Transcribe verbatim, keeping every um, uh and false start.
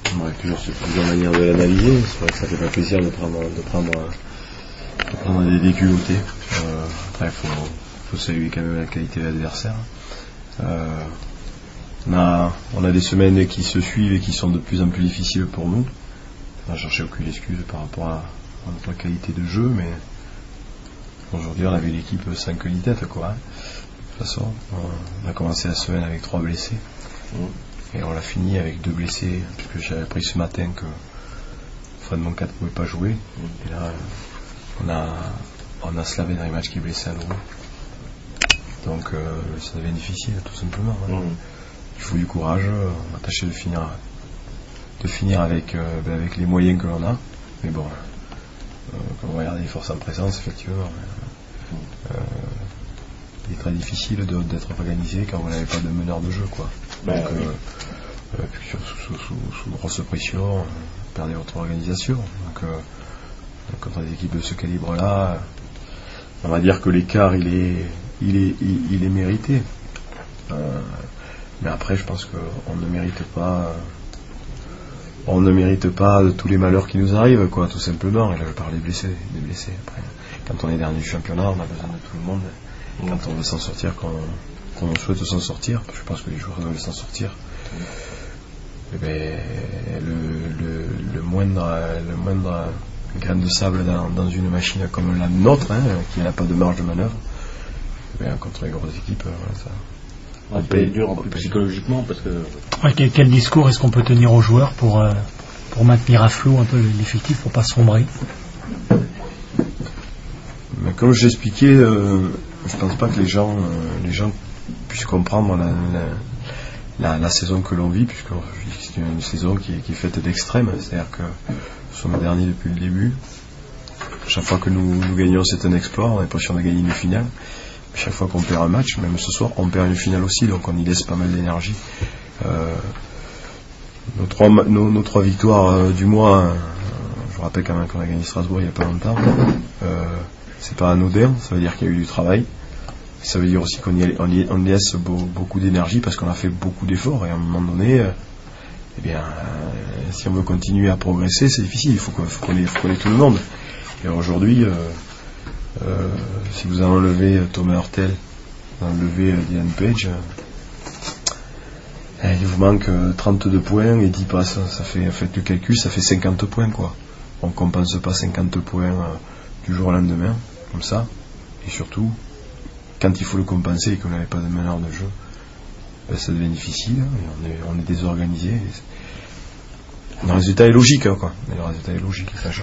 Ouais, toujours sur plusieurs manières de l'analyser. C'est vrai que ça fait pas plaisir de prendre, de prendre, de prendre des déculottés. Euh, après, il faut, faut saluer quand même la qualité de l'adversaire. Euh, on, a, on a des semaines qui se suivent et qui sont de plus en plus difficiles pour nous. On n'a cherché aucune excuse par rapport à, à notre qualité de jeu, mais aujourd'hui on avait l'équipe sans queue ni tête, quoi. De toute façon, on a commencé la semaine avec trois blessés. Mmh. Et on l'a fini avec deux blessés, puisque j'avais appris ce matin que Fred Moncat ne pouvait pas jouer. Mmh. Et là, on a, on a Slaven dans les matchs qui est blessé à nouveau. Donc euh, ça devient difficile, tout simplement. Hein. Mmh. Il faut du courage, on va tâcher de finir, de finir avec, euh, ben avec les moyens que l'on a. Mais bon, euh, quand on regarde les forces en présence, effectivement, euh, il est très difficile de, d'être organisé quand vous n'avez pas de meneur de jeu, quoi. Donc, euh, euh, sous, sous, sous, sous grosse pression, euh, perdez votre organisation. Donc, euh, contre des équipes de ce calibre-là, on va dire que l'écart, il est, il est, il, il est mérité. Euh, mais après, je pense qu'on ne mérite pas, on ne mérite pas de tous les malheurs qui nous arrivent, quoi, tout simplement. Et là, je parle des blessés, des blessés. Après, quand on est dernier du championnat, on a besoin de tout le monde. Et quand on veut s'en sortir, quand on, quand on souhaite s'en sortir, je pense que les joueurs veulent s'en sortir. Et ben, le, le, le moindre, le moindre grain de sable dans, dans une machine comme la nôtre, hein, qui n'a pas de marge de manœuvre, et ben, contre les grosses équipes, voilà, ça. On peut être dur en plus psychologiquement parce que. Ouais, quel, quel discours est-ce qu'on peut tenir aux joueurs pour, euh, pour maintenir à flot un peu l'effectif, pour pas sombrer? Mais comme je l'expliquais, euh, je pense pas que les gens, euh, les gens puissent comprendre la, la, la, la saison que l'on vit, puisque c'est une saison qui est, qui est faite d'extrêmes. C'est-à-dire que nous sommes derniers depuis le début. Chaque fois que nous, nous gagnons, c'est un exploit. On a l'impression de gagner une finale. Chaque fois qu'on perd un match, même ce soir, on perd une finale aussi, donc on y laisse pas mal d'énergie. Euh, nos, trois, nos, nos trois victoires euh, du mois, euh, je vous rappelle quand même qu'on a gagné Strasbourg il n'y a pas longtemps, euh, c'est pas anodin, ça veut dire qu'il y a eu du travail. Ça veut dire aussi qu'on y, on y, on y laisse beau, beaucoup d'énergie parce qu'on a fait beaucoup d'efforts, et à un moment donné, euh, eh bien, euh, si on veut continuer à progresser, c'est difficile, il faut, qu'on, faut, qu'on ait, faut qu'on ait tout le monde. Et aujourd'hui, euh, Euh, si vous enlevez euh, Thomas Hurtel, vous enlevez euh, Dylan Page, euh, il vous manque euh, trente-deux points et dix passes. Ça fait, faites le calcul, ça fait cinquante points, quoi. On ne compense pas cinquante points euh, du jour au lendemain, comme ça. Et surtout, quand il faut le compenser et qu'on n'avait pas de meneur de jeu, ben, ça devient difficile, hein, et on, est, on est désorganisé. Le résultat est logique, hein, quoi. Et le résultat est logique.